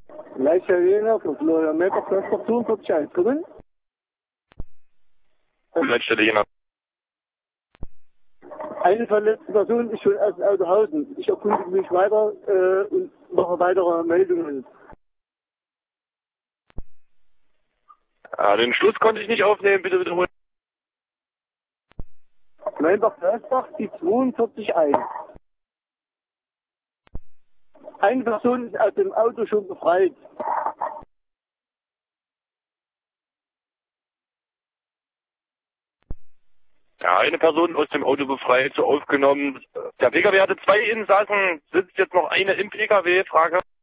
Leitstelle für Florian Melker, Förster 42 drin. Leitstelle Jena. Eine verletzte Person ist schon aus Autohausen. Ich erkundige mich weiter und mache weitere Meldungen. Den Schluss konnte ich nicht aufnehmen, bitte wiederholen. Meinbach-Förstbach, die 42-1. Eine Person ist aus dem Auto schon befreit. Ja, eine Person aus dem Auto befreit, so aufgenommen. Der Pkw hatte 2 Insassen, sitzt jetzt noch eine im Pkw, Frage.